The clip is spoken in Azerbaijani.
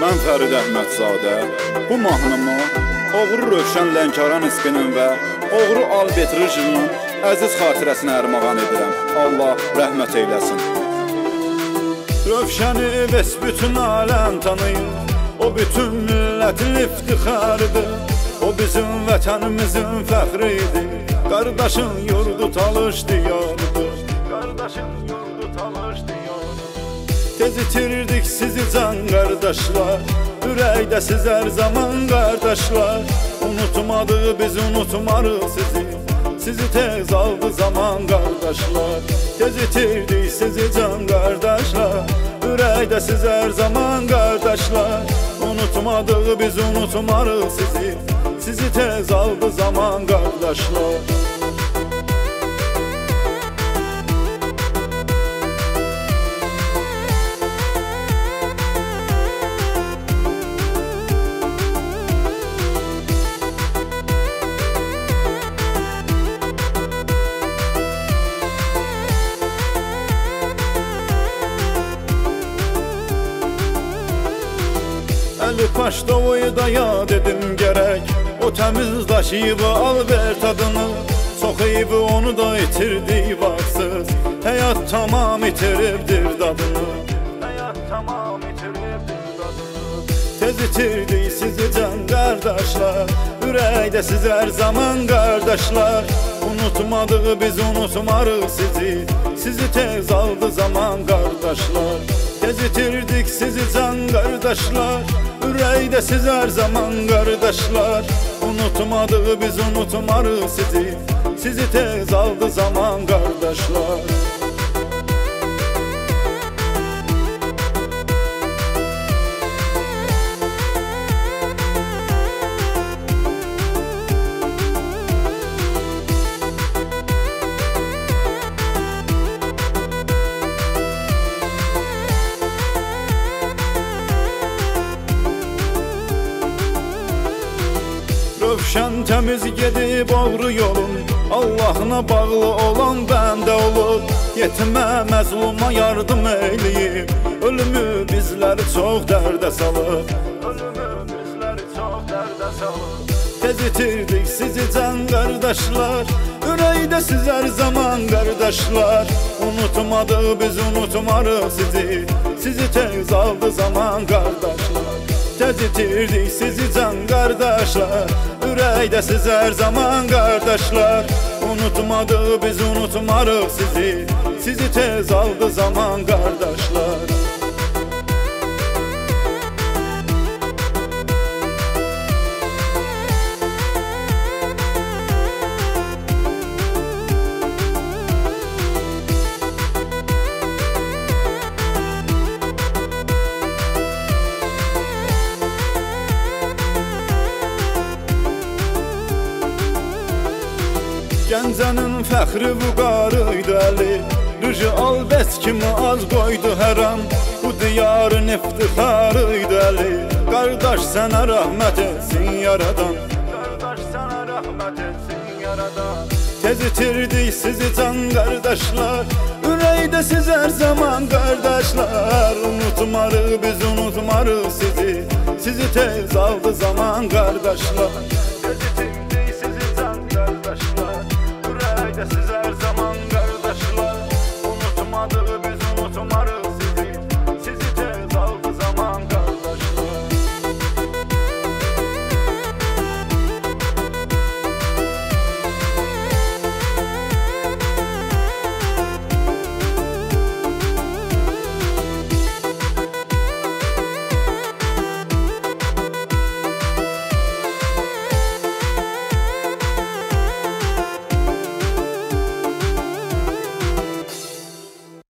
Mən Fərid Əhmədzadə bu mahnımı oğru Rövşən Lənkəran isminin və oğru Albert Rıjının əziz xatirəsinə ərmağan edirəm. Allah rəhmət eyləsin. Rövşəni bəs bütün aləm tanıyır, o bütün millətin iftixarıdır. O bizim vətənimizin fəxridir, qardaşın yurdu Talış diyarıdır. Qardaşın yurdu Talış diyarıdır. Tez itirdik sizi can qardaşlar, ürəkdə siz hər zaman qardaşlar. Unutmadığı biz unutmarıq sizi, sizi tez aldı zaman qardaşlar. Tez itirdik sizi can qardaşlar, ürəkdə siz hər zaman qardaşlar. Unutmadığı biz unutmarıq sizi, sizi tez aldı zaman qardaşlar. Əli Paşdovoyu da yad edim gərək, o təmiz daşıyıb Albert adını. Çox eybi onu da itirdi vaxtsız, həyat tamam itiribdir dadını. Həyat tamam itiribdir dadını. Tez itirdik sizi can qardaşlar, ürəkdə siz hər zaman qardaşlar. Unutmadığı biz unutmarıq sizi, sizi tez aldı zaman qardaşlar. Tez itirdik sizi can qardaşlar, ürəkdə siz hər zaman qardaşlar. Unutmadığı biz unutmarıq sizi, sizi tez aldı zaman qardaşlar. Rövşən təmiz gedib oğru yolun, Allahına bağlı olan bəndə olub. Yetimə, məzluma yardım eyləyib, ölümü bizləri çox dərdə salıb. Ölümü bizləri çox dərdə salıb. Tez itirdik sizi can qardaşlar, ürəkdə siz hər zaman qardaşlar. Unutmadığı biz unutmarıq sizi, sizi tez aldı zaman qardaşlar. Tez itirdik sizi can qardaşlar, ürəkdə siz hər zaman qardaşlar. Unutmadığı biz unutmarıq sizi, sizi tez aldı zaman qardaşlar. Gəncənin fəxri vüqarıydı Əli, Rıjı Albert kimi az qoydu hər an. Bu diyarın iftixarıydı Əli, qardaş sənə rəhmət etsin yaradan. Qardaş sənə rəhmət etsin yaradan. Tez itirdik sizi can qardaşlar, ürəkdə siz hər zaman qardaşlar. Unutmarıq biz unutmarıq sizi, sizi tez aldı zaman qardaşlar. Tez itirdik sizi can qardaşlar, ürəkdə siz hər zaman